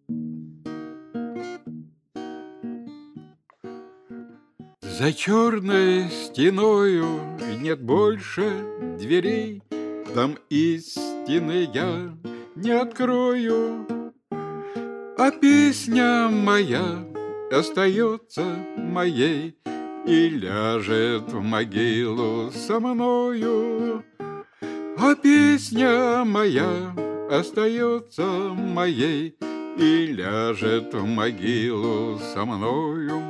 За черной стеною нет больше дверей, там истины я не открою, а песня моя остается моей и ляжет в могилу со мною. А песня моя остается моей и ляжет в могилу со мною.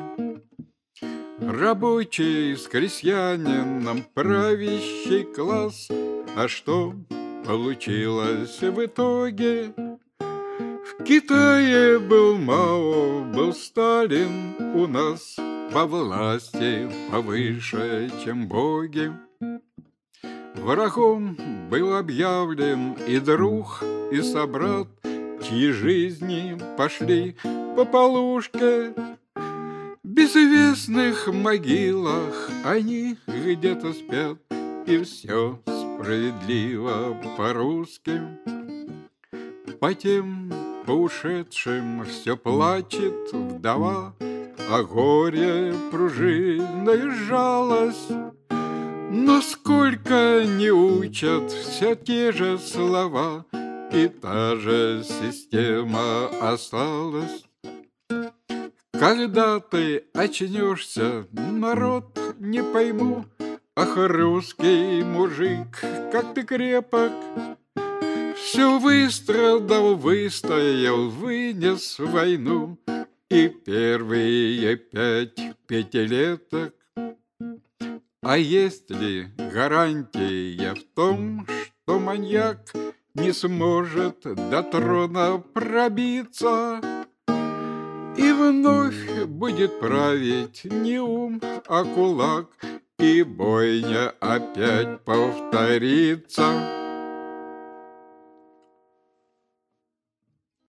Рабочий с крестьянином правящий класс, а что получилось в итоге? В Китае был Мао, был Сталин, у нас по власти повыше, чем боги. Врагом был объявлен и друг, и собрат, чьи жизни пошли по полушке. В безвестных могилах они где-то спят, и все справедливо по-русски. По тем, по ушедшим все плачет вдова, а горе пружиной сжалось. Но сколько не учат все те же слова, и та же система осталась. Когда ты очнешься, народ, не пойму, ах, русский мужик, как ты крепок. Все выстрадал, выстоял, вынес войну и первые 5 пятилеток. А есть ли гарантия в том, что маньяк не сможет до трона пробиться? И вновь будет править не ум, а кулак, и бойня опять повторится.